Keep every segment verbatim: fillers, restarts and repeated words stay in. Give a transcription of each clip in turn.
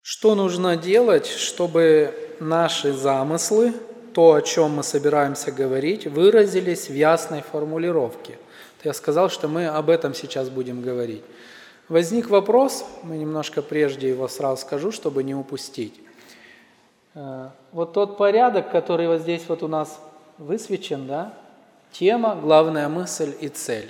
Что нужно делать, чтобы наши замыслы, то, о чем мы собираемся говорить, выразились в ясной формулировке? Я сказал, что мы об этом сейчас будем говорить. Возник вопрос, мы немножко прежде его сразу скажу, чтобы не упустить. Вот тот порядок, который вот здесь вот у нас высвечен, да, тема, главная мысль и цель.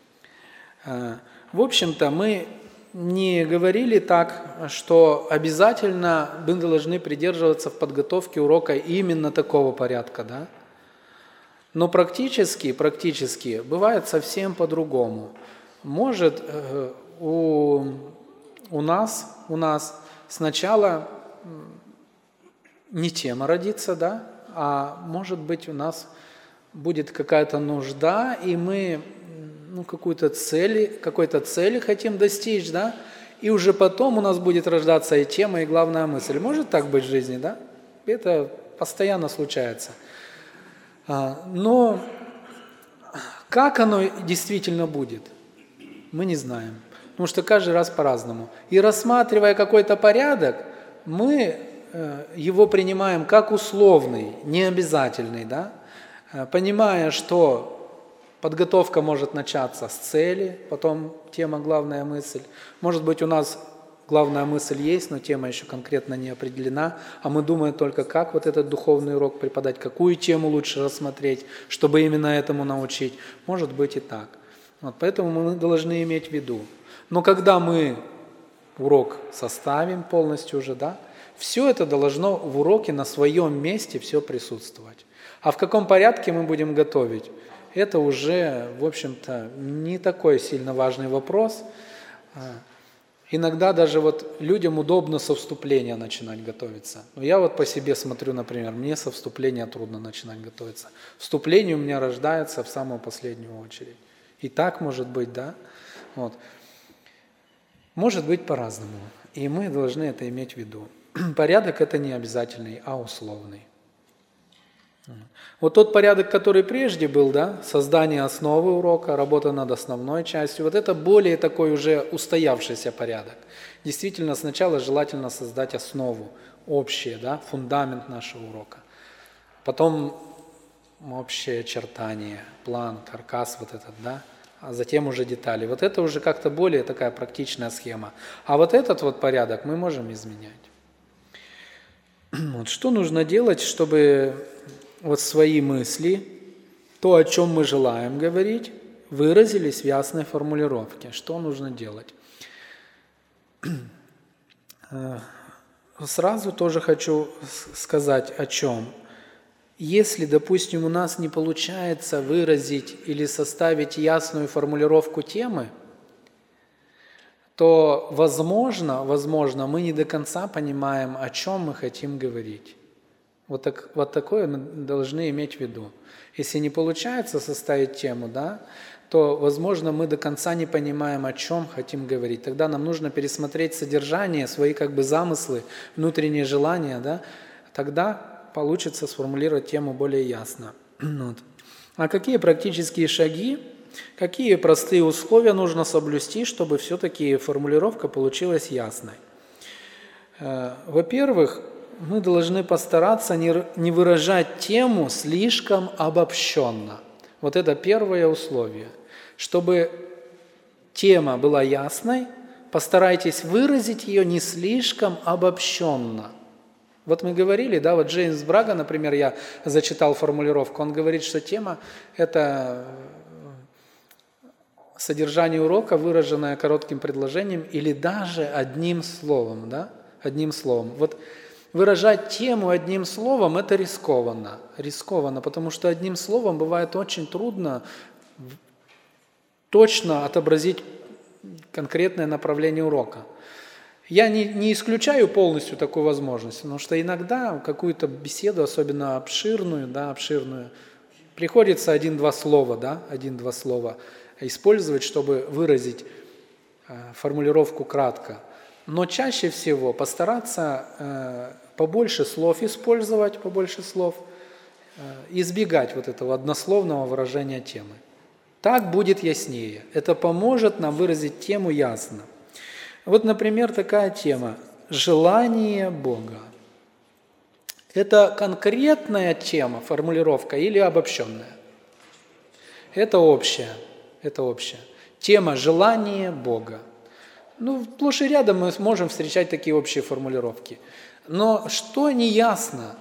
В общем-то, мы не говорили так, что обязательно мы должны придерживаться в подготовке урока именно такого порядка, да? Но практически, практически бывает совсем по-другому. Может у, у нас, у нас сначала не тема родится, да, а может быть у нас будет какая-то нужда, и мы ну, какую-то цели, какой-то цели хотим достичь, да, и уже потом у нас будет рождаться и тема, и главная мысль. Может так быть в жизни, да? Это постоянно случается. Но как оно действительно будет, мы не знаем, потому что каждый раз по-разному. И рассматривая какой-то порядок, мы его принимаем как условный, необязательный, да? Понимая, что подготовка может начаться с цели, потом тема «главная мысль». Может быть, у нас главная мысль есть, но тема еще конкретно не определена, а мы думаем только, как вот этот духовный урок преподать, какую тему лучше рассмотреть, чтобы именно этому научить. Может быть и так. Вот, поэтому мы должны иметь в виду. Но когда мы урок составим полностью уже, да, все это должно в уроке на своем месте все присутствовать. А в каком порядке мы будем готовить? Это уже, в общем-то, не такой сильно важный вопрос. Иногда даже вот людям удобно со вступления начинать готовиться. Но я вот по себе смотрю, например, мне со вступления трудно начинать готовиться. Вступление у меня рождается в самую последнюю очередь. И так может быть, да? Вот. Может быть по-разному. И мы должны это иметь в виду. Порядок это не обязательный, а условный. Вот тот порядок, который прежде был, да, создание основы урока, работа над основной частью, вот это более такой уже устоявшийся порядок. Действительно, сначала желательно создать основу, общее, да, фундамент нашего урока. Потом общее очертание, план, каркас вот этот, да, а затем уже детали. Вот это уже как-то более такая практичная схема. А вот этот вот порядок мы можем изменять. Вот что нужно делать, чтобы вот свои мысли, то, о чем мы желаем говорить, выразились в ясной формулировке. Что нужно делать? Сразу тоже хочу сказать о чем. Если, допустим, у нас не получается выразить или составить ясную формулировку темы, то, возможно, возможно, мы не до конца понимаем, о чем мы хотим говорить. Вот, так, вот такое мы должны иметь в виду. Если не получается составить тему, да, то, возможно, мы до конца не понимаем, о чем хотим говорить. Тогда нам нужно пересмотреть содержание, свои как бы замыслы, внутренние желания, да, тогда получится сформулировать тему более ясно. Вот. А какие практические шаги, какие простые условия нужно соблюсти, чтобы все-таки формулировка получилась ясной? Во-первых, мы должны постараться не выражать тему слишком обобщенно. Вот это первое условие. Чтобы тема была ясной, постарайтесь выразить ее не слишком обобщенно. Вот мы говорили, да, вот Джеймс Брага, например, я зачитал формулировку, он говорит, что тема – это содержание урока, выраженное коротким предложением или даже одним словом, да, одним словом. Вот выражать тему одним словом – это рискованно, рискованно, потому что одним словом бывает очень трудно точно отобразить конкретное направление урока. Я не, не исключаю полностью такую возможность, потому что иногда какую-то беседу, особенно обширную, да, обширную, приходится один-два слова, да, один-два слова использовать, чтобы выразить э, формулировку кратко. Но чаще всего постараться э, побольше слов использовать, побольше слов, э, избегать вот этого однословного выражения темы. Так будет яснее. Это поможет нам выразить тему ясно. Вот, например, такая тема. желание Бога. Это конкретная тема, формулировка или обобщенная? Это общая. Это общая. Тема желания Бога. Ну, сплошь и рядом мы можем встречать такие общие формулировки. Но что не ясно?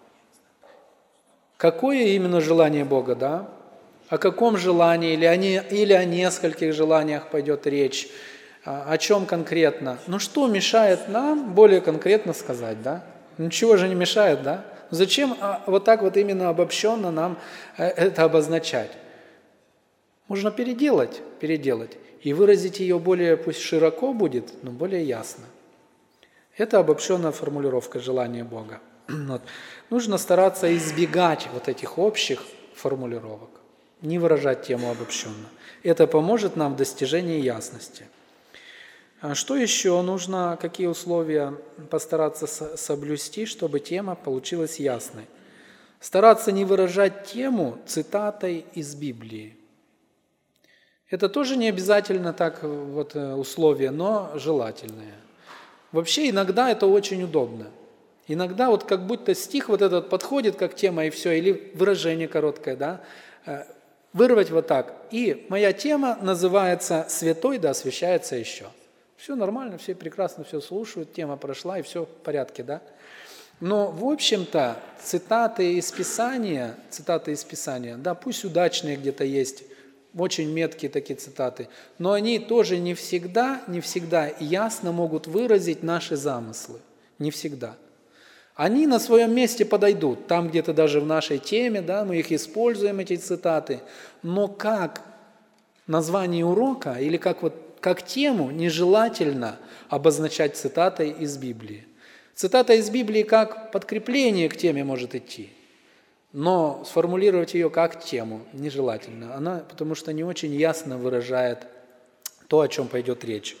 Какое именно желание Бога, да? О каком желании или о, не, или о нескольких желаниях пойдет речь? О чем конкретно? Ну, что мешает нам более конкретно сказать, да? Ничего же не мешает, да? Зачем вот так вот именно обобщенно нам это обозначать? Можно переделать, переделать и выразить ее более, пусть широко будет, но более ясно. Это обобщенная формулировка желания Бога. Вот. Нужно стараться избегать вот этих общих формулировок, не выражать тему обобщенно. Это поможет нам в достижении ясности. А что еще нужно, какие условия постараться соблюсти, чтобы тема получилась ясной? Стараться не выражать тему цитатой из Библии. Это тоже не обязательно так вот условие, но желательное. Вообще иногда это очень удобно. Иногда вот как будто стих вот этот подходит как тема и все, или выражение короткое, да, вырвать вот так. И моя тема называется «Святой да освящается еще». Все нормально, все прекрасно все слушают, тема прошла и все в порядке, да. Но в общем-то цитаты из Писания, цитаты из Писания, да, пусть удачные где-то есть, очень меткие такие цитаты, но они тоже не всегда, не всегда ясно могут выразить наши замыслы, не всегда. Они на своем месте подойдут, там где-то даже в нашей теме, да, мы их используем, эти цитаты, но как название урока или как, вот, как тему нежелательно обозначать цитатой из Библии. Цитата из Библии как подкрепление к теме может идти, но сформулировать ее как тему нежелательно, она, потому что не очень ясно выражает то, о чем пойдет речь.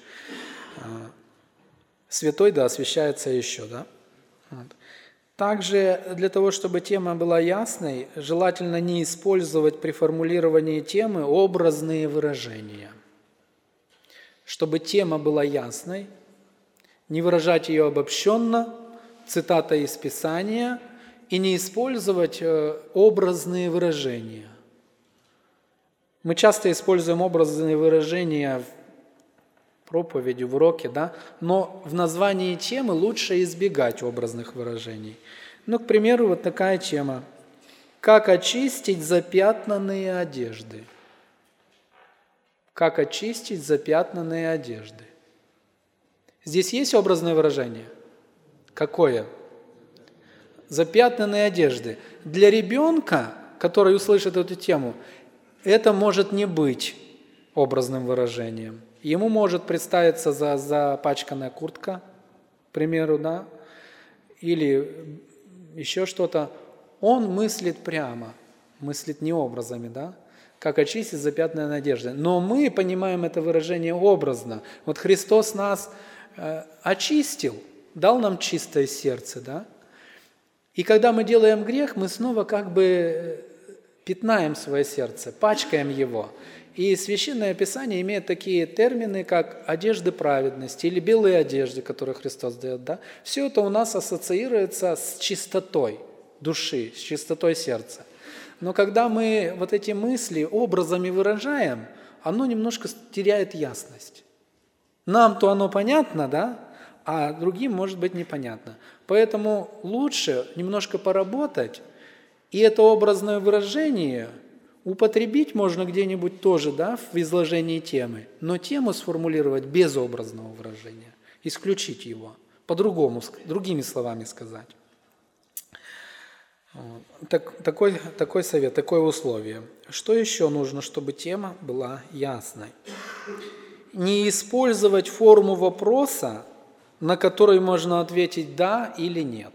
Святой да освящается еще, да? Вот. Также для того, чтобы тема была ясной, желательно не использовать при формулировании темы образные выражения. Чтобы тема была ясной, не выражать ее обобщенно, цитата из Писания, и не использовать образные выражения. Мы часто используем образные выражения в проповеди, в уроке, да? Но в названии темы лучше избегать образных выражений. Ну, к примеру, вот такая тема. Как очистить запятнанные одежды? Как очистить запятнанные одежды? Здесь есть образное выражение? Какое? Запятнанные одежды. Для ребенка, который услышит эту тему, это может не быть образным выражением. Ему может представиться за, запачканная куртка, к примеру, да, или еще что-то. Он мыслит прямо, мыслит не образами, да, как очистить запятнанные одежды. Но мы понимаем это выражение образно. Вот Христос нас э, очистил, дал нам чистое сердце, да. И когда мы делаем грех, мы снова как бы пятнаем свое сердце, пачкаем его. И Священное Писание имеет такие термины, как одежды праведности или белые одежды, которые Христос дает. Да? Все это у нас ассоциируется с чистотой души, с чистотой сердца. Но когда мы вот эти мысли образами выражаем, оно немножко теряет ясность. Нам-то оно понятно, да? А другим может быть непонятно. Поэтому лучше немножко поработать, и это образное выражение употребить можно где-нибудь тоже, да, в изложении темы, но тему сформулировать без образного выражения, исключить его, по-другому, другими словами сказать. Так, такой, такой совет, такое условие. Что еще нужно, чтобы тема была ясной? Не использовать форму вопроса, на который можно ответить «да» или «нет».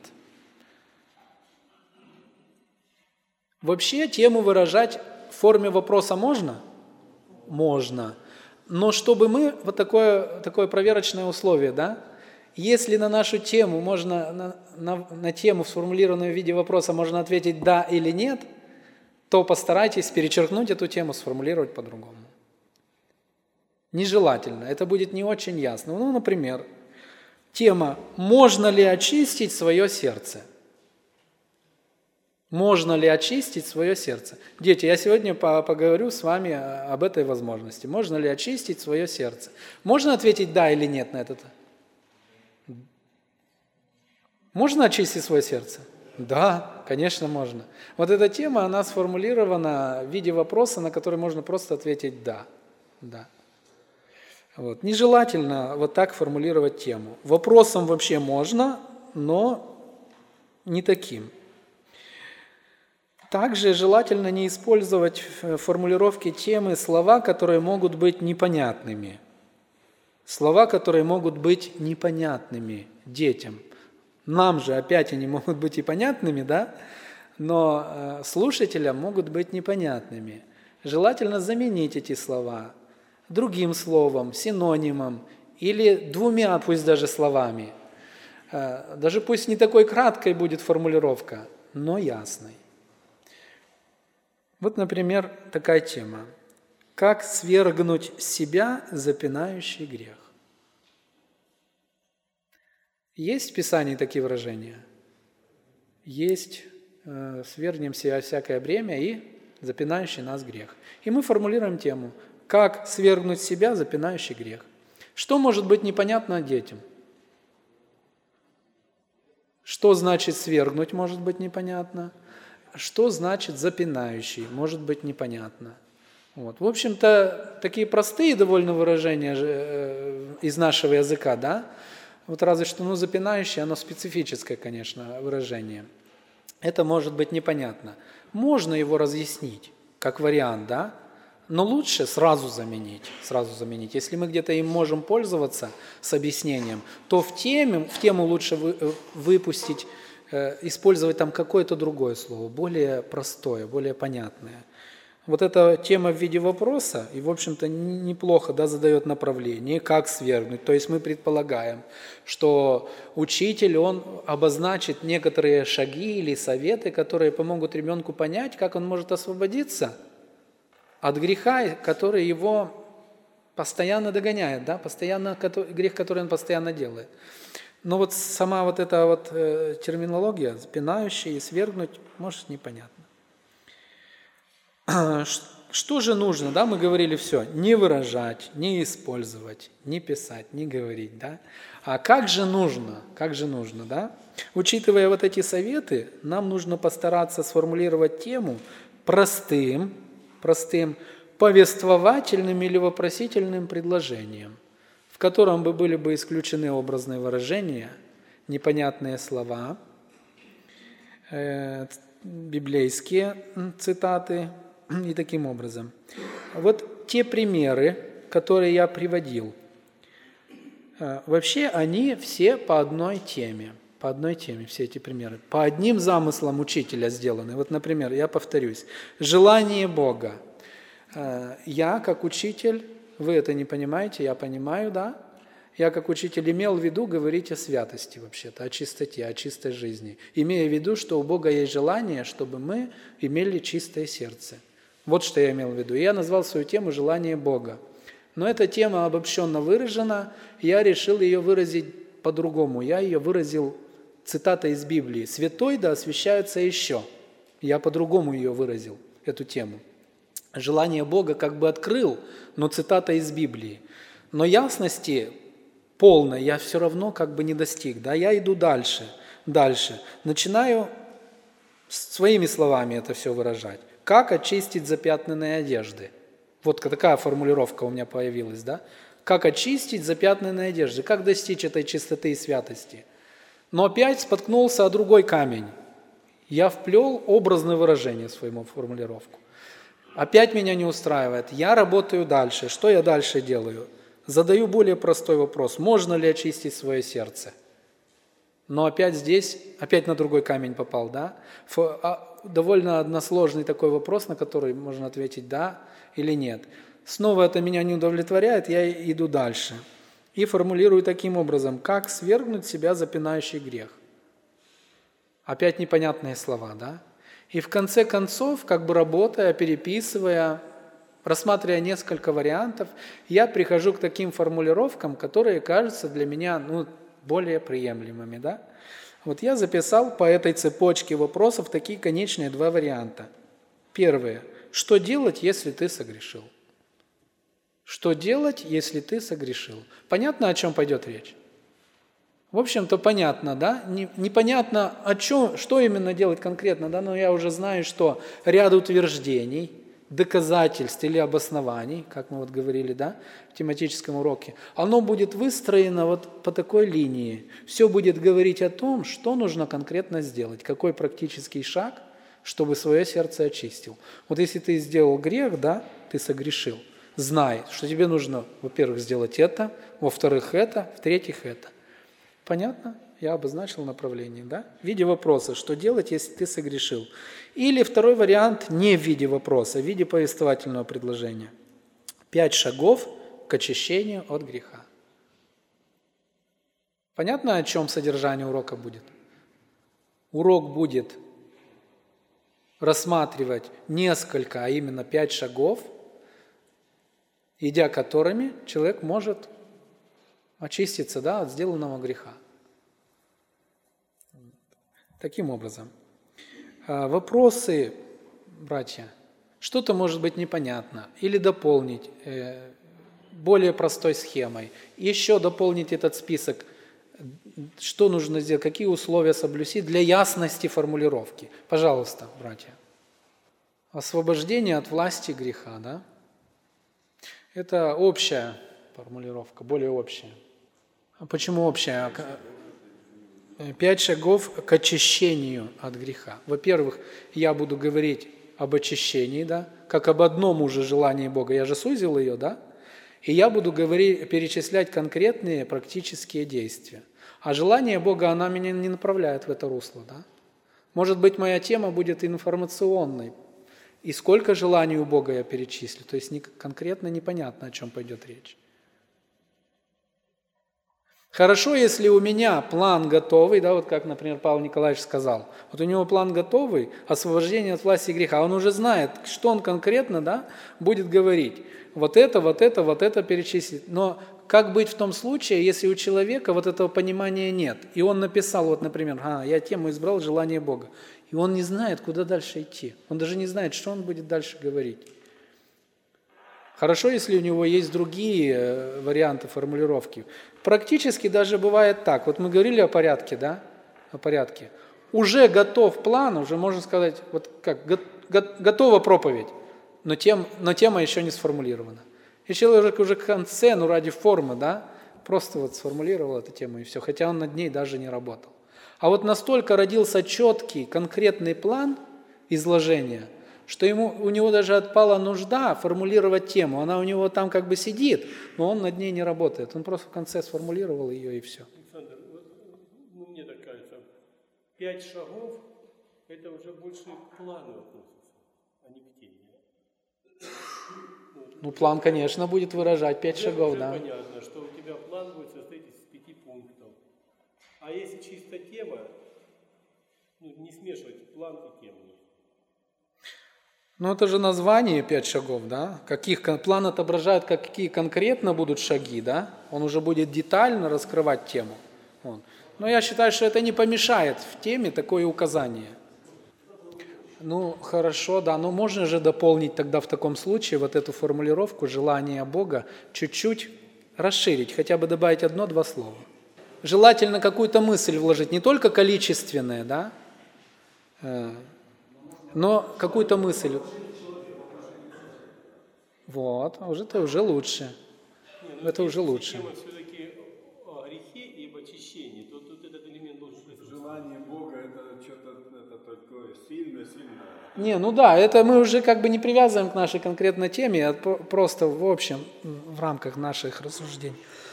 Вообще тему выражать в форме вопроса можно? Можно. Но чтобы мы, вот такое, такое проверочное условие, да? Если на нашу тему можно, на, на, на тему, сформулированную в виде вопроса, можно ответить «да» или «нет», то постарайтесь перечеркнуть эту тему, сформулировать по-другому. Нежелательно, это будет не очень ясно. Ну, например, Тема «Можно ли очистить свое сердце?» Можно ли очистить свое сердце? Дети, я сегодня поговорю с вами об этой возможности. Можно ли очистить свое сердце? Можно ответить «да» или «нет» на это? Можно очистить свое сердце? Да, конечно, можно. Вот эта тема, она сформулирована в виде вопроса, на который можно просто ответить «да». Да. Вот. Нежелательно вот так формулировать тему. Вопросом вообще можно, но не таким. Также желательно не использовать в формулировке темы слова, которые могут быть непонятными. Слова, которые могут быть непонятными детям. Нам же опять они могут быть и понятными, да? Но слушателям могут быть непонятными. Желательно заменить эти слова другим словом, синонимом или двумя, пусть даже словами. Даже пусть не такой краткой будет формулировка, но ясной. Вот, например, такая тема. Как свергнуть с себя запинающий грех? Есть в Писании такие выражения? Есть э, «свергнем с себя всякое бремя и запинающий нас грех». И мы формулируем тему «Как свергнуть с себя запинающий грех?». Что может быть непонятно детям? Что значит «свергнуть» может быть непонятно? Что значит «запинающий» может быть непонятно? Вот. В общем-то, такие простые довольно выражения из нашего языка, да? Вот разве что, ну, запинающее, оно специфическое, конечно, выражение. Это может быть непонятно. Можно его разъяснить, как вариант, да? Но лучше сразу заменить, сразу заменить. Если мы где-то им можем пользоваться с объяснением, то в тему, в тему лучше вы, выпустить, э, использовать там какое-то другое слово, более простое, более понятное. Вот эта тема в виде вопроса, и, в общем-то, неплохо, да, задает направление, как свергнуть. То есть мы предполагаем, что учитель, он обозначит некоторые шаги или советы, которые помогут ребенку понять, как он может освободиться от греха, который его постоянно догоняет, да, постоянно, грех, который он постоянно делает. Но вот сама вот эта вот э, терминология, запинающая и свергнуть, может, непонятно. Что же нужно, да, мы говорили все, не выражать, не использовать, не писать, не говорить, да. А как же нужно, как же нужно, да? Учитывая вот эти советы, нам нужно постараться сформулировать тему простым, простым повествовательным или вопросительным предложением, в котором бы были бы исключены образные выражения, непонятные слова, э, библейские цитаты и таким образом. Вот те примеры, которые я приводил, э, вообще они все по одной теме. По одной теме все эти примеры. По одним замыслам учителя сделаны. Вот, например, я повторюсь. Желание Бога. Я, как учитель, вы это не понимаете, я понимаю, да? Я, как учитель, имел в виду говорить о святости вообще-то, о чистоте, о чистой жизни. Имея в виду, что у Бога есть желание, чтобы мы имели чистое сердце. Вот что я имел в виду. И я назвал свою тему «Желание Бога». Но эта тема обобщенно выражена, я решил ее выразить по-другому. Я ее выразил цитатой из Библии. «Святой да освящается еще». Я по-другому ее выразил, эту тему. Желание Бога как бы открыл, но цитата из Библии. Но ясности полной я все равно как бы не достиг. Да? Я иду дальше, дальше. Начинаю своими словами это все выражать. Как очистить запятнанные одежды? Вот такая формулировка у меня появилась, да? Как очистить запятнанные одежды? Как достичь этой чистоты и святости? Но опять споткнулся о другой камень. Я вплел образное выражение в свою формулировку. Опять меня не устраивает. Я работаю дальше. Что я дальше делаю? Задаю более простой вопрос. Можно ли очистить свое сердце? Но опять здесь, опять на другой камень попал, да? Довольно односложный такой вопрос, на который можно ответить «да» или «нет». Снова это меня не удовлетворяет, я иду дальше. И формулирую таким образом, как свергнуть себя запинающий грех. Опять непонятные слова, да? И в конце концов, как бы работая, переписывая, рассматривая несколько вариантов, я прихожу к таким формулировкам, которые кажутся для меня ну, более приемлемыми, да? Вот я записал по этой цепочке вопросов такие конечные два варианта. Первое. Что делать, если ты согрешил? Что делать, если ты согрешил? Понятно, о чем пойдет речь? В общем-то, понятно, да? Непонятно, о чем, что именно делать конкретно, да? Но я уже знаю, что ряд утверждений, доказательств или обоснований, как мы вот говорили, да, в тематическом уроке, оно будет выстроено вот по такой линии. Все будет говорить о том, что нужно конкретно сделать, какой практический шаг, чтобы свое сердце очистил. Вот если ты сделал грех, да, ты согрешил, знай, что тебе нужно, во-первых, сделать это, во-вторых, это, в-третьих, это. Понятно? Я обозначил направление, да? В виде вопроса, что делать, если ты согрешил. Или второй вариант не в виде вопроса, а в виде повествовательного предложения. Пять шагов к очищению от греха. Понятно, о чем содержание урока будет? Урок будет рассматривать несколько, а именно пять шагов, идя которыми человек может очиститься, да, от сделанного греха. Таким образом. Вопросы, братья, что-то может быть непонятно, или дополнить более простой схемой, еще дополнить этот список, что нужно сделать, какие условия соблюсти для ясности формулировки. Пожалуйста, братья. Освобождение от власти греха, да? Это общая формулировка, более общая. А почему общая? Пять шагов к очищению от греха. Во-первых, я буду говорить об очищении, да, как об одном уже желании Бога. Я же сузил ее, да? И я буду говорить, перечислять конкретные практические действия. А желание Бога, она меня не направляет в это русло, да? Может быть, моя тема будет информационной. И сколько желаний у Бога я перечислю. То есть конкретно непонятно, о чем пойдет речь. Хорошо, если у меня план готовый, да, вот как, например, Павел Николаевич сказал, вот у него план готовый, освобождение от власти греха, он уже знает, что он конкретно, да, будет говорить. Вот это, вот это, вот это перечислить. Но как быть в том случае, если у человека вот этого понимания нет, и он написал, вот, например, а, я тему избрал желание Бога, и он не знает, куда дальше идти, он даже не знает, что он будет дальше говорить. Хорошо, если у него есть другие варианты формулировки. Практически даже бывает так. Вот мы говорили о порядке, да? О порядке. Уже готов план, уже можно сказать, вот как, го, го, готова проповедь, но, тем, но тема еще не сформулирована. И человек уже к конце, ну ради формы, да, просто вот сформулировал эту тему и все, хотя он над ней даже не работал. А вот настолько родился четкий, конкретный план изложения, что ему, у него даже отпала нужда формулировать тему. Она у него там как бы сидит, но он над ней не работает. Он просто в конце сформулировал ее и все. Александр, ну, мне так кажется, пять шагов – это уже больше к плану относится, а не к теме. Ну, план, конечно, будет выражать пять шагов, уже да. Понятно, что у тебя план будет состоять из пяти пунктов. А если чисто тема, ну, не смешивать план и тему. Ну, это же название пять шагов, да? Каких, план отображает, какие конкретно будут шаги, да? Он уже будет детально раскрывать тему. Вот. Но я считаю, что это не помешает в теме такое указание. Ну, хорошо, да, но можно же дополнить тогда в таком случае вот эту формулировку желания Бога чуть-чуть расширить, хотя бы добавить одно-два слова. Желательно какую-то мысль вложить, не только количественные, да, но какую-то мысль. Вот, уже это уже лучше. Не, ну, это уже лучше. Тема все-таки о грехе и об очищении, то тут этот элемент должен быть. Желание Бога это что-то это такое сильно-сильно. Не, ну да, это мы уже как бы не привязываем к нашей конкретной теме, а просто в общем, в рамках наших рассуждений.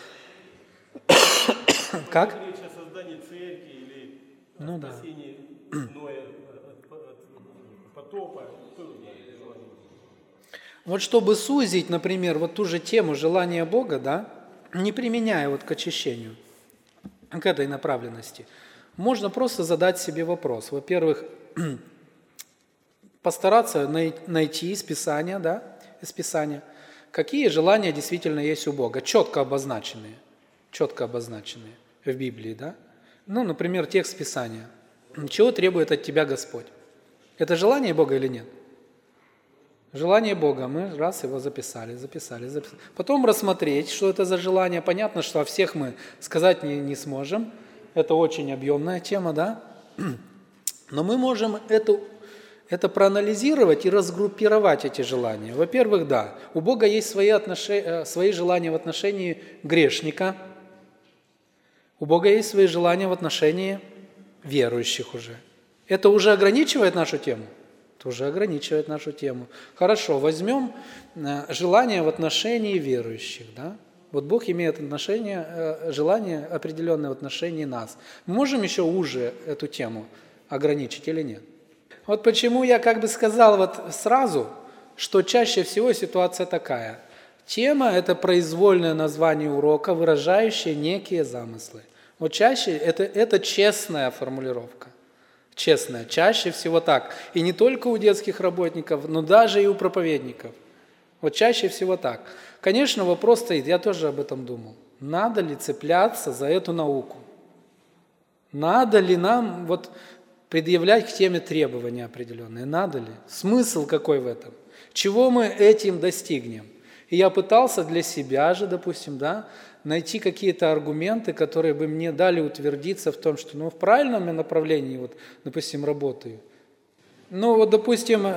Как? Речь о создании церкви или ну, о да. спасении Ноя от, от потопа. Вот чтобы сузить, например, вот ту же тему желания Бога, да, не применяя вот к очищению, к этой направленности, можно просто задать себе вопрос. Во-первых, постараться найти из Писания, да, из Писания, какие желания действительно есть у Бога, четко обозначенные, четко обозначенные. в Библии, да? Ну, например, текст Писания. Чего требует от тебя Господь? Это желание Бога или нет? Желание Бога. Мы раз его записали, записали, записали. Потом рассмотреть, что это за желание. Понятно, что о всех мы сказать не, не сможем. Это очень объемная тема, да? Но мы можем эту, это проанализировать и разгруппировать эти желания. Во-первых, да, у Бога есть свои, отношения, свои желания в отношении грешника. У Бога есть свои желания в отношении верующих уже. Это уже ограничивает нашу тему? Это уже ограничивает нашу тему. Хорошо, возьмем желание в отношении верующих, да? Вот Бог имеет отношение, желание определенное в отношении нас. Мы можем еще уже эту тему ограничить или нет? Вот почему я как бы сказал вот сразу, что чаще всего ситуация такая. Тема – это произвольное название урока, выражающее некие замыслы. Вот чаще это, это честная формулировка. Честная. Чаще всего так. И не только у детских работников, но даже и у проповедников. Вот чаще всего так. Конечно, вопрос стоит, я тоже об этом думал. Надо ли цепляться за эту науку? Надо ли нам вот предъявлять к теме требования определенные? Надо ли? Смысл какой в этом? Чего мы этим достигнем? И я пытался для себя же, допустим, да, найти какие-то аргументы, которые бы мне дали утвердиться в том, что ну, в правильном я направлении, вот, допустим, работаю. Ну, вот, допустим,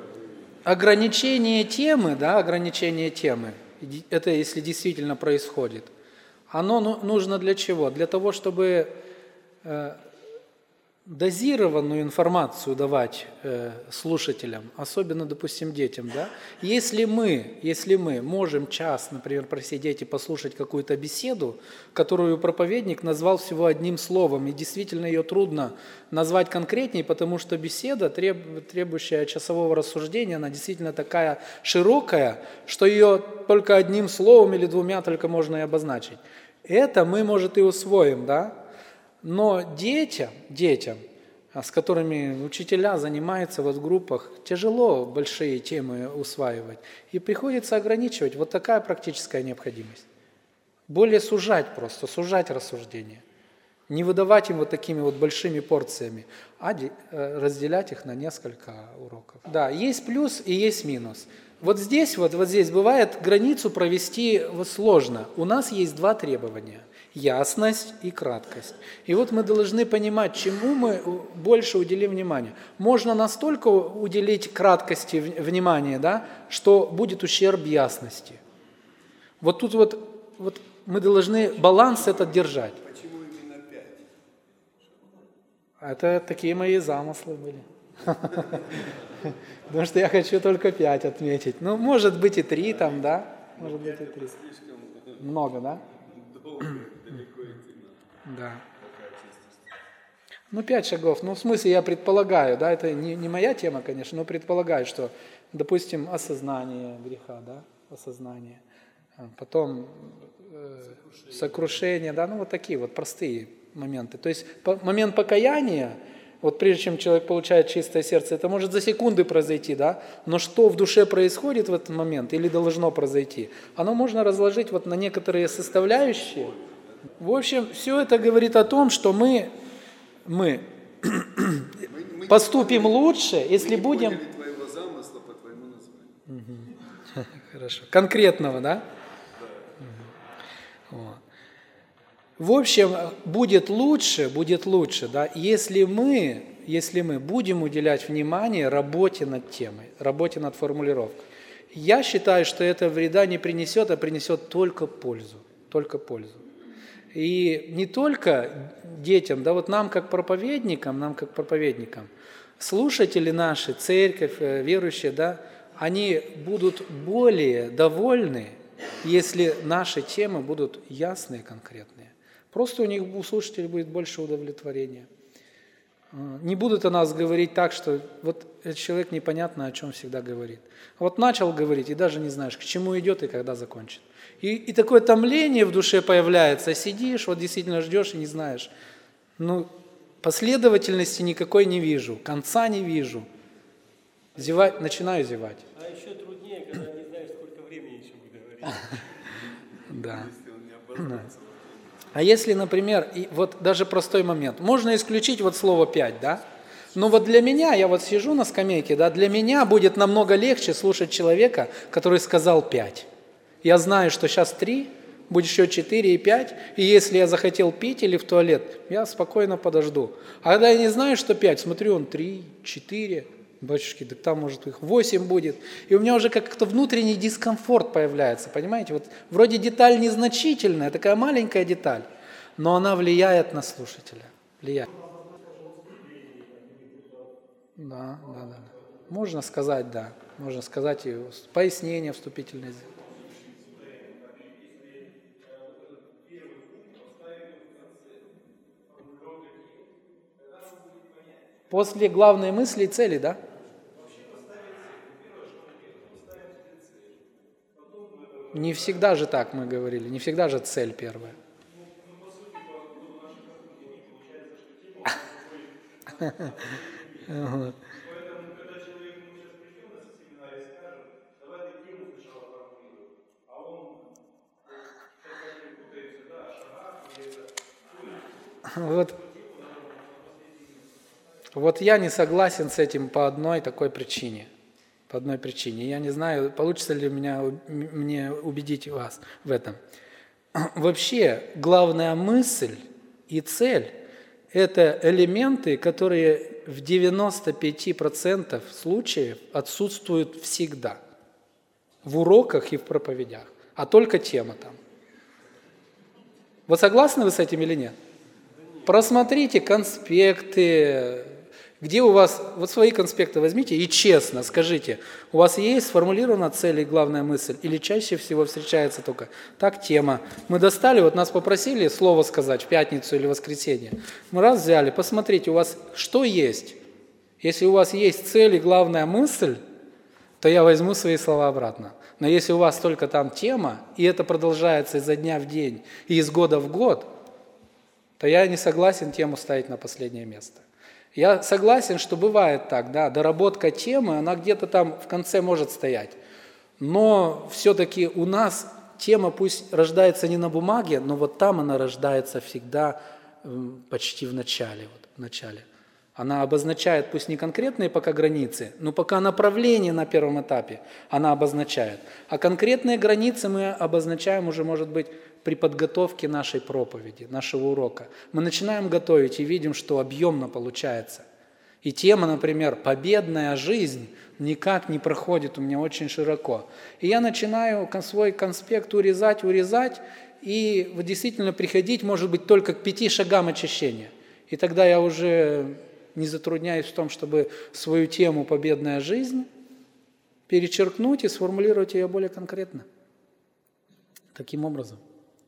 ограничение темы, да, ограничение темы, это если действительно происходит, оно ну, нужно для чего? Для того, чтобы э, дозированную информацию давать э, слушателям, особенно, допустим, детям, да? Если мы, если мы можем час, например, просидеть и послушать какую-то беседу, которую проповедник назвал всего одним словом, и действительно ее трудно назвать конкретней, потому что беседа, треб, требующая часового рассуждения, она действительно такая широкая, что ее только одним словом или двумя только можно и обозначить. Это мы, может, и усвоим, да? Но детям, детям, с которыми учителя занимаются вот в группах, тяжело большие темы усваивать. И приходится ограничивать. Вот такая практическая необходимость. Более сужать просто, сужать рассуждения. Не выдавать им вот такими вот большими порциями, а разделять их на несколько уроков. Да, есть плюс и есть минус. Вот здесь, вот, вот здесь бывает границу провести вот сложно. У нас есть два требования. Ясность и краткость. И вот мы должны понимать, чему мы больше уделим внимание. Можно настолько уделить краткости внимания, да, что будет ущерб ясности. Вот тут вот, вот мы должны баланс этот держать. Почему именно пять? Это такие мои замыслы были. Потому что я хочу только пять отметить. Ну, может быть и три там, да? Может быть и три. Много, да? Да. Ну, пять шагов. Ну, в смысле, я предполагаю, да, это не, не моя тема, конечно, но предполагаю, что, допустим, осознание греха, да, осознание. Потом э, сокрушение. сокрушение, да, ну, вот такие вот простые моменты. То есть по, момент покаяния, вот прежде чем человек получает чистое сердце, это может за секунды произойти, да, но что в душе происходит в этот момент или должно произойти, оно можно разложить вот на некоторые составляющие. В общем, все это говорит о том, что мы, мы, мы поступим поняли, лучше, если мы будем... Мы твоего замысла по твоему названию. Угу. Хорошо. Конкретного, да? Да. Угу. Вот. В общем, будет лучше, будет лучше, да, если мы, если мы будем уделять внимание работе над темой, работе над формулировкой. Я считаю, что это вреда не принесет, а принесет только пользу, только пользу. И не только детям, да, вот нам как проповедникам, нам как проповедникам, слушатели наши, церковь, верующие, да, они будут более довольны, если наши темы будут ясные, конкретные. Просто у них, у слушателей будет больше удовлетворения. Не будут о нас говорить так, что вот этот человек непонятно о чем всегда говорит. Вот начал говорить, и даже не знаешь, к чему идет и когда закончит. И, и такое томление в душе появляется, сидишь, вот действительно ждешь и не знаешь. Ну, последовательности никакой не вижу, конца не вижу. Зевать, начинаю зевать. А еще труднее, когда не знаешь, сколько времени еще будет говорить. Да. А если, например, и вот даже простой момент, можно исключить вот слово «пять», да? Но вот для меня, я вот сижу на скамейке, да, для меня будет намного легче слушать человека, который сказал «пять». Я знаю, что сейчас три, будет еще четыре и пять, и если я захотел пить или в туалет, я спокойно подожду. А когда я не знаю, что пять, смотрю, он три, четыре, батюшки, так там, может, их восемь будет. И у меня уже как-то внутренний дискомфорт появляется, понимаете? Вот вроде деталь незначительная, такая маленькая деталь, но она влияет на слушателя. Влияет. Да, да, да. Можно сказать, да. Можно сказать и пояснение вступительное. После главной мысли и цели, да? Не всегда же так мы говорили, не всегда же цель первая. Вот. Вот я не согласен с этим по одной такой причине. По одной причине. Я не знаю, получится ли меня, мне убедить вас в этом. Вообще, главная мысль и цель – это элементы, которые в девяноста пяти процентах случаев отсутствуют всегда. В уроках и в проповедях. А только тема там. Вот согласны вы с этим или нет? Просмотрите конспекты. Где у вас, вот свои конспекты возьмите и честно скажите, у вас есть сформулирована цель и главная мысль, или чаще всего встречается только так тема. Мы достали, вот нас попросили слово сказать в пятницу или воскресенье. Мы раз взяли, посмотрите, у вас что есть. Если у вас есть цель и главная мысль, то я возьму свои слова обратно. Но если у вас только там тема, и это продолжается изо дня в день и из года в год, то я не согласен тему ставить на последнее место. Я согласен, что бывает так, да, доработка темы, она где-то там в конце может стоять. Но все-таки у нас тема пусть рождается не на бумаге, но вот там она рождается всегда почти в начале. Вот, в начале. Она обозначает пусть не конкретные пока границы, но пока направление на первом этапе она обозначает. А конкретные границы мы обозначаем уже, может быть, при подготовке нашей проповеди, нашего урока. Мы начинаем готовить и видим, что объемно получается. И тема, например, «Победная жизнь» никак не проходит у меня очень широко. И я начинаю свой конспект урезать, урезать, и вот действительно приходить, может быть, только к пяти шагам очищения. И тогда я уже не затрудняюсь в том, чтобы свою тему «Победная жизнь» перечеркнуть и сформулировать ее более конкретно. Таким образом.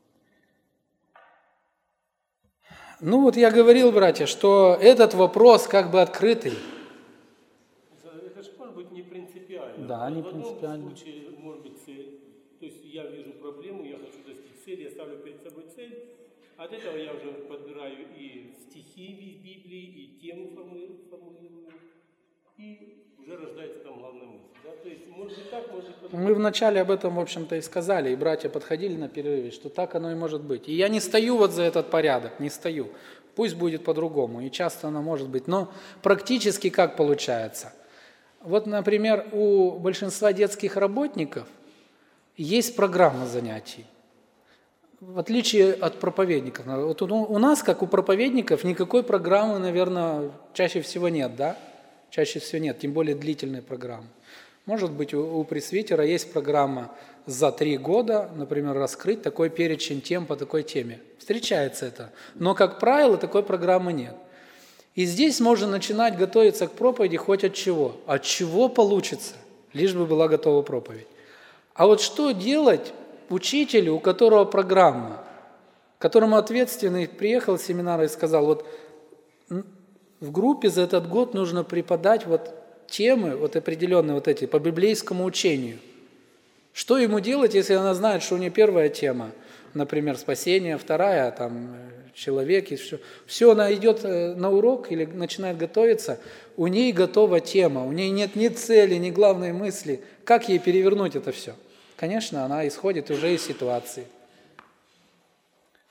Ну вот я говорил, братья, что этот вопрос как бы открытый. Это же может быть не принципиально. Да, не в одном принципиально. случае может быть цель. То есть я вижу проблему, я хочу достичь цели, я ставлю перед собой цель. От этого я уже подбираю и стихи в Библии, и тему формулирую, и уже рождается там главная мысль. Да? То есть может быть так, может быть Мы вначале об этом, в общем-то, и сказали, и братья подходили на перерыве, что так оно и может быть. И я не стою вот за этот порядок, не стою. Пусть будет по-другому, и часто оно может быть. Но практически как получается? Вот, например, у большинства детских работников есть программа занятий. В отличие от проповедников. Вот у нас, как у проповедников, никакой программы, наверное, чаще всего нет, да? Чаще всего нет, тем более длительной программы. Может быть, у пресвитера есть программа за три года, например, раскрыть такой перечень тем по такой теме. Встречается это. Но, как правило, такой программы нет. И здесь можно начинать готовиться к проповеди хоть от чего. От чего получится, лишь бы была готова проповедь. А вот что делать учителю, у которого программа, которому ответственный приехал в семинар и сказал, вот в группе за этот год нужно преподать вот темы, вот определенные вот эти, по библейскому учению. Что ему делать, если она знает, что у нее первая тема, например, спасение, вторая, там, человек, и все. Все, она идет на урок или начинает готовиться, у ней готова тема, у нее нет ни цели, ни главной мысли. Как ей перевернуть это все? Конечно, она исходит уже из ситуации.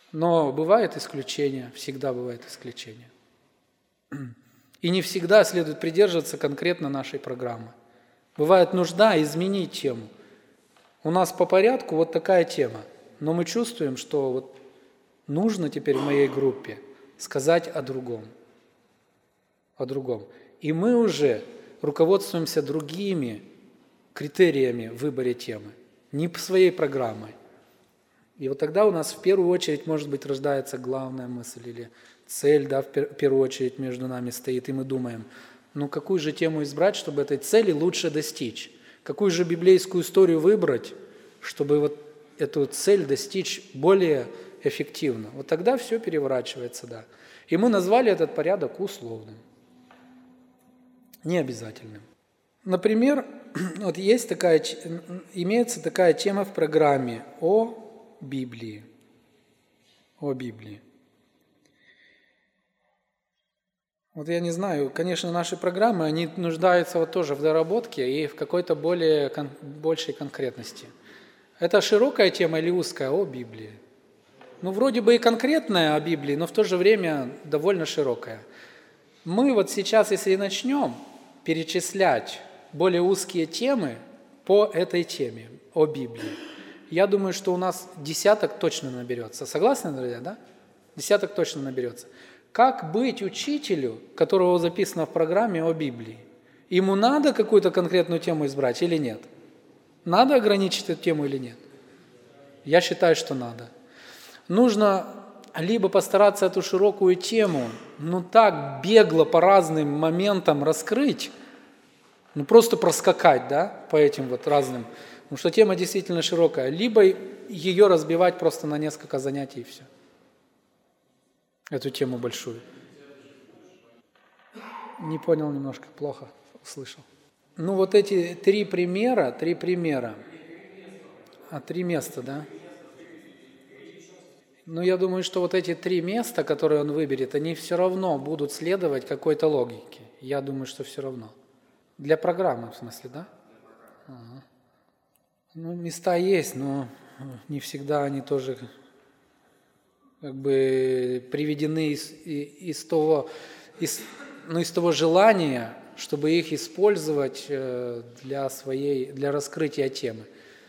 Но бывают исключения, всегда бывают исключения. И не всегда следует придерживаться конкретно нашей программы. Бывает нужда изменить тему. У нас по порядку вот такая тема, но мы чувствуем, что вот нужно теперь в моей группе сказать о другом. О другом. И мы уже руководствуемся другими критериями в выборе темы, не по своей программой. И вот тогда у нас в первую очередь, может быть, рождается главная мысль или цель, да, в первую очередь между нами стоит, и мы думаем, ну какую же тему избрать, чтобы этой цели лучше достичь? Какую же библейскую историю выбрать, чтобы вот эту цель достичь более эффективно? Вот тогда все переворачивается, да. И мы назвали этот порядок условным, необязательным. Например, вот есть такая, имеется такая тема в программе о Библии. О Библии. Вот я не знаю, конечно, наши программы, они нуждаются вот тоже в доработке и в какой-то более, большей конкретности. Это широкая тема или узкая о Библии? Ну, вроде бы и конкретная о Библии, но в то же время довольно широкая. Мы вот сейчас, если начнем перечислять более узкие темы по этой теме, о Библии, я думаю, что у нас десяток точно наберется. Согласны, друзья, да? Десяток точно наберется. Как быть учителю, которого записано в программе о Библии? Ему надо какую-то конкретную тему избрать или нет? Надо ограничить эту тему или нет? Я считаю, что надо. Нужно либо постараться эту широкую тему, ну так бегло по разным моментам раскрыть, ну просто проскакать, да, по этим вот разным, потому что тема действительно широкая, либо ее разбивать просто на несколько занятий и все. Эту тему большую. Не понял немножко, плохо услышал. Ну вот эти три примера, три примера, а три места, да? Ну я думаю, что вот эти три места, которые он выберет, они все равно будут следовать какой-то логике. Я думаю, что все равно. Для программы, в смысле, да? Ага. Ну места есть, но не всегда они тоже как бы приведены из, из, того, из, ну, из того желания, чтобы их использовать для, своей, для раскрытия темы.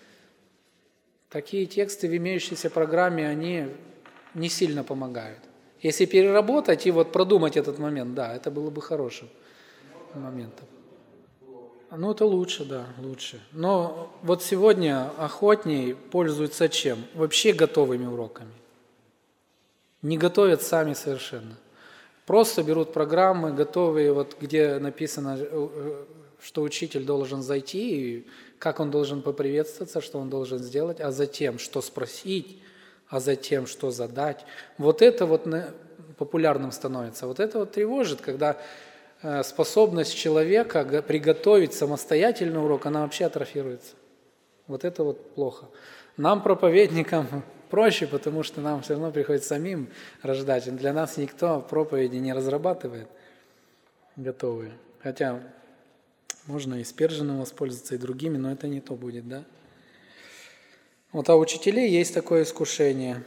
Такие тексты в имеющейся программе, они не сильно помогают. Если переработать и вот продумать этот момент, да, это было бы хорошим моментом. Ну, это лучше, да, лучше. Но вот сегодня охотней пользуются чем? Вообще готовыми уроками. Не готовят сами совершенно. Просто берут программы готовые, вот где написано, что учитель должен зайти, и как он должен поприветствоваться, что он должен сделать, а затем, что спросить, а затем, что задать. Вот это вот популярным становится. Вот это вот тревожит, когда способность человека приготовить самостоятельный урок, она вообще атрофируется. Вот это вот плохо. Нам, проповедникам, проще, потому что нам все равно приходится самим рождать. Для нас никто проповеди не разрабатывает готовые. Хотя можно и Спержиным воспользоваться, и другими, но это не то будет, да? Вот а у учителей есть такое искушение.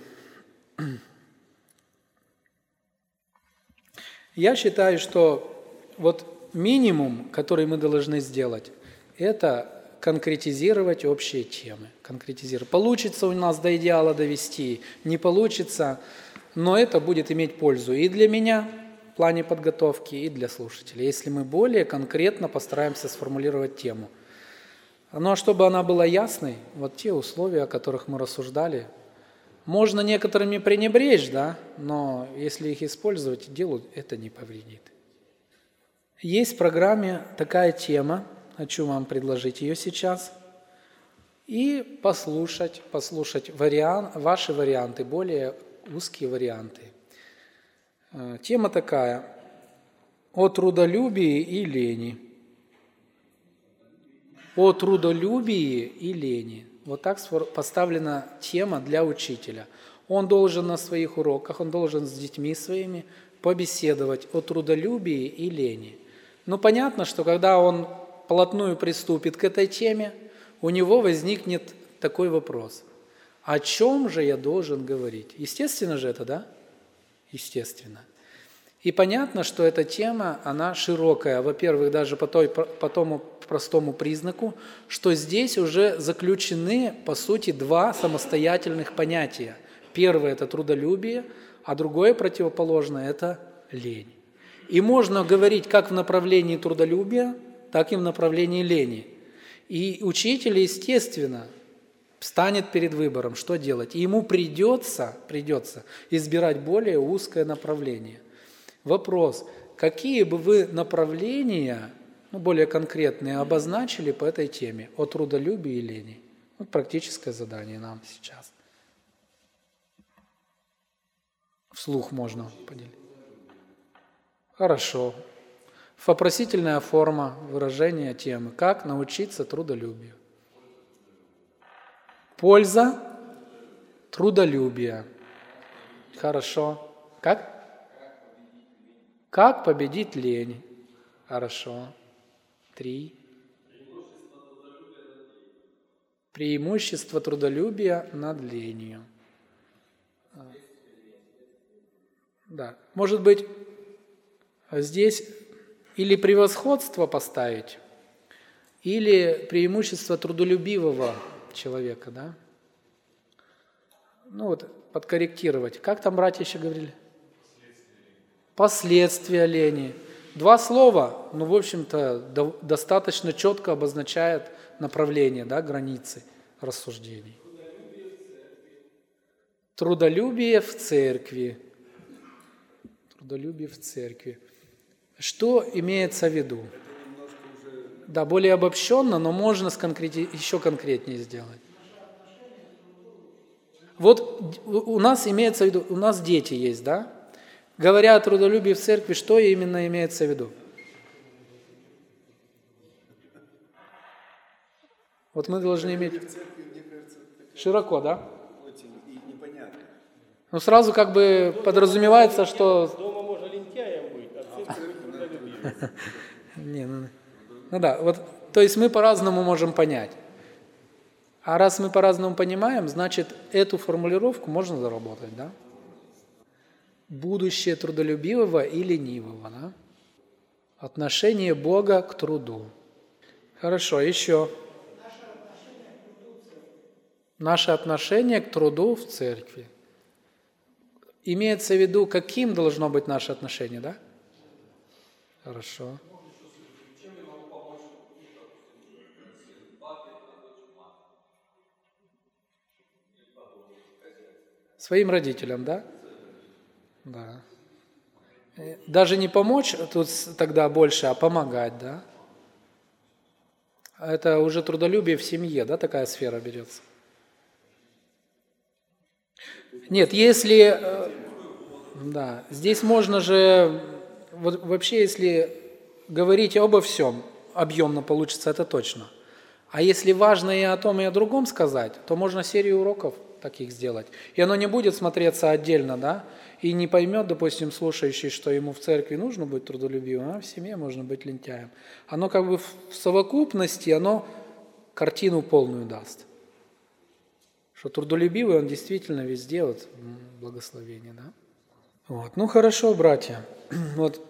Я считаю, что вот минимум, который мы должны сделать, это конкретизировать общие темы. Конкретизировать. Получится у нас до идеала довести, не получится, но это будет иметь пользу и для меня в плане подготовки, и для слушателей, если мы более конкретно постараемся сформулировать тему. Ну а чтобы она была ясной, вот те условия, о которых мы рассуждали, можно некоторыми пренебречь, да, но если их использовать, делу это не повредит. Есть в программе такая тема, хочу вам предложить ее сейчас, и послушать, послушать вариант, ваши варианты, более узкие варианты. Тема такая: о трудолюбии и лени. О трудолюбии и лени. Вот так поставлена тема для учителя. Он должен на своих уроках, он должен с детьми своими побеседовать о трудолюбии и лени. Но понятно, что когда он вплотную приступит к этой теме, у него возникнет такой вопрос. О чем же я должен говорить? Естественно же это, да? Естественно. И понятно, что эта тема, она широкая. Во-первых, даже по, той, по тому простому признаку, что здесь уже заключены, по сути, два самостоятельных понятия. Первое – это трудолюбие, а другое противоположное – это лень. И можно говорить как в направлении трудолюбия, так и в направлении лени. И учитель, естественно, встанет перед выбором, что делать. И ему придется, придется избирать более узкое направление. Вопрос, какие бы вы направления, ну, более конкретные, обозначили по этой теме о трудолюбии и лени? Вот практическое задание нам сейчас. Вслух можно поделить. Хорошо. Вопросительная форма выражения темы. Как научиться трудолюбию? Польза трудолюбия. Хорошо. Как? Как победить лень? Хорошо. Три. Преимущество трудолюбия над ленью. Да. Может быть, здесь или превосходство поставить, или преимущество трудолюбивого человека, да? Ну вот, подкорректировать. Как там братья еще говорили? Последствия лени. Два слова, ну, в общем-то, до, достаточно четко обозначает направление, да, границы рассуждений. Трудолюбие в церкви. Трудолюбие в церкви. Что имеется в виду? Да, более обобщенно, но можно сконкрети... еще конкретнее сделать. Вот у нас имеется в виду, у нас дети есть, да? Говоря о трудолюбии в церкви, что именно имеется в виду? Вот мы должны иметь... Широко, да? Ну, сразу как бы подразумевается, что... Дома можно лентяем быть, а в церкви трудолюбивым. Не, ну, ну да, вот, то есть мы по-разному можем понять. А раз мы по-разному понимаем, значит, эту формулировку можно заработать, да? Будущее трудолюбивого и ленивого, да? Отношение Бога к труду. Хорошо, еще. Наше отношение к труду в церкви. Имеется в виду, каким должно быть наше отношение, да? Хорошо. Своим родителям, да? Да. Даже не помочь тут тогда больше, а помогать, да? Это уже трудолюбие в семье, да, такая сфера берется? Нет, если... Да, здесь можно же... Вот вообще, если говорить обо всем, объемно получится, это точно. А если важно и о том, и о другом сказать, то можно серию уроков таких сделать. И оно не будет смотреться отдельно, да, и не поймет, допустим, слушающий, что ему в церкви нужно быть трудолюбивым, а в семье можно быть лентяем. Оно как бы в совокупности, оно картину полную даст. Что трудолюбивый, он действительно везде, вот, благословение, да. Вот. Ну, хорошо, братья. Вот.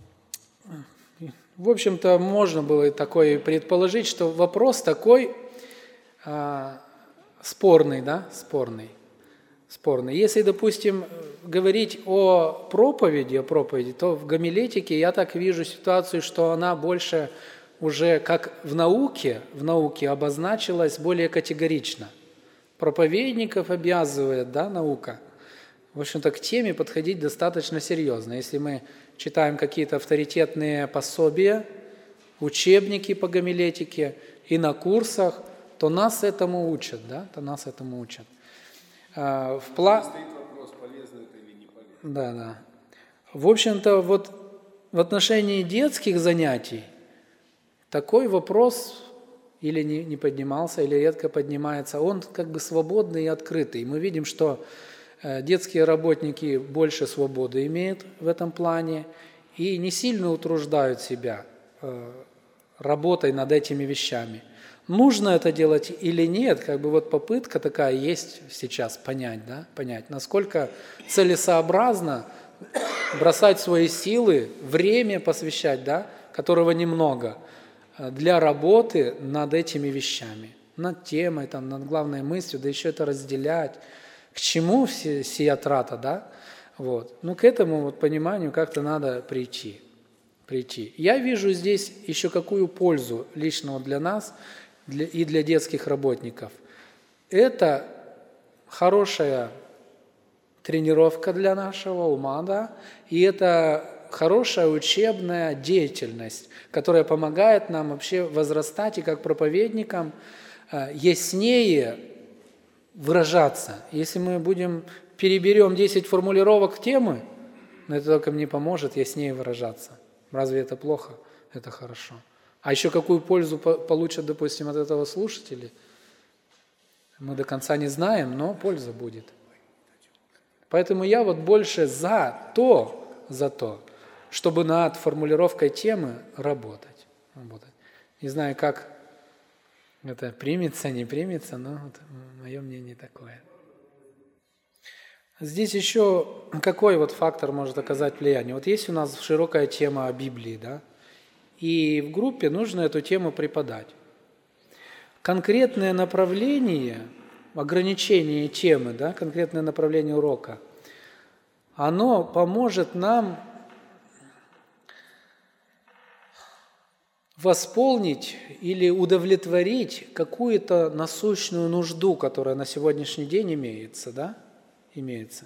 В общем-то, можно было такое предположить, что вопрос такой а, спорный, да, спорный, спорный. Если, допустим, говорить о проповеди, о проповеди, то в гомилетике я так вижу ситуацию, что она больше уже, как в науке, в науке обозначилась более категорично. Проповедников обязывает, да, наука, в общем-то, к теме подходить достаточно серьезно. Если мы читаем какие-то авторитетные пособия, учебники по гомилетике и на курсах, то нас этому учат, да, то нас этому учат. А, в пла... Стоит вопрос, полезно это или не полезно. Да, да. В общем-то, вот в отношении детских занятий такой вопрос или не, не поднимался, или редко поднимается, он как бы свободный и открытый. Мы видим, что детские работники больше свободы имеют в этом плане и не сильно утруждают себя работой над этими вещами. Нужно это делать или нет, как бы вот попытка такая есть сейчас понять, да, понять, насколько целесообразно бросать свои силы, время посвящать, да, которого немного, для работы над этими вещами, над темой, там, над главной мыслью, да еще это разделять. К чему все, сия трата, да? Вот. Ну, к этому вот пониманию как-то надо прийти. прийти. Я вижу здесь еще какую пользу лично вот для нас для, и для детских работников. Это хорошая тренировка для нашего ума, да, и это хорошая учебная деятельность, которая помогает нам вообще возрастать и как проповедникам э, яснее выражаться. Если мы будем переберем десять формулировок темы, но это только мне поможет яснее выражаться. Разве это плохо? Это хорошо. А еще какую пользу получат, допустим, от этого слушатели? Мы до конца не знаем, но польза будет. Поэтому я вот больше за то, за то, чтобы над формулировкой темы работать. работать. Не знаю, как это примется, не примется, но вот мое мнение такое. Здесь еще какой вот фактор может оказать влияние? Вот есть у нас широкая тема о Библии, да, и в группе нужно эту тему преподать. Конкретное направление, ограничение темы, да, конкретное направление урока, оно поможет нам восполнить или удовлетворить какую-то насущную нужду, которая на сегодняшний день имеется, да, имеется.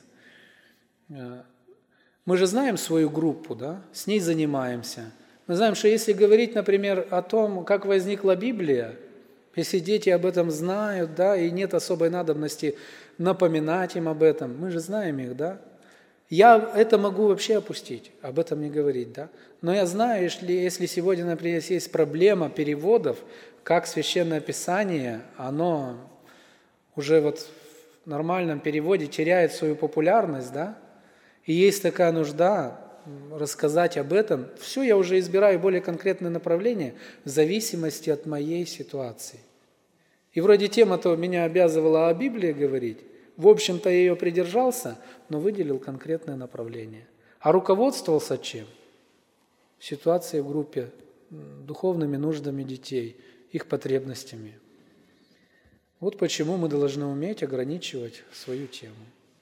Мы же знаем свою группу, да, с ней занимаемся. Мы знаем, что если говорить, например, о том, как возникла Библия, если дети об этом знают, да, и нет особой надобности напоминать им об этом, мы же знаем их, да. Я это могу вообще опустить, об этом не говорить, да. Но я знаю, если, если сегодня, например, есть проблема переводов, как Священное Писание, оно уже вот в нормальном переводе теряет свою популярность, да, и есть такая нужда рассказать об этом, все, я уже избираю более конкретное направление в зависимости от моей ситуации. И вроде тема-то меня обязывала о Библии говорить, в общем-то я ее придержался, но выделил конкретное направление. А руководствовался чем? Ситуацией в группе, духовными нуждами детей, их потребностями. Вот почему мы должны уметь ограничивать свою тему.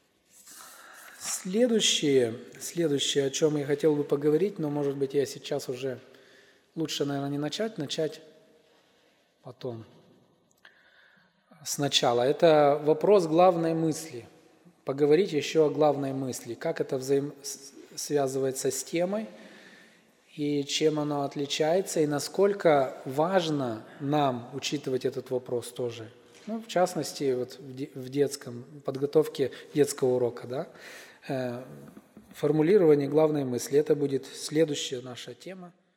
Следующее, следующее, о чем я хотел бы поговорить, но, может быть, я сейчас уже лучше, наверное, не начать, начать потом, сначала. Это вопрос главной мысли. Поговорить еще о главной мысли, как это взаим... связывается с темой, и чем оно отличается, и насколько важно нам учитывать этот вопрос тоже. Ну, в частности, вот в детском, подготовке детского урока, да, формулирование главной мысли. Это будет следующая наша тема.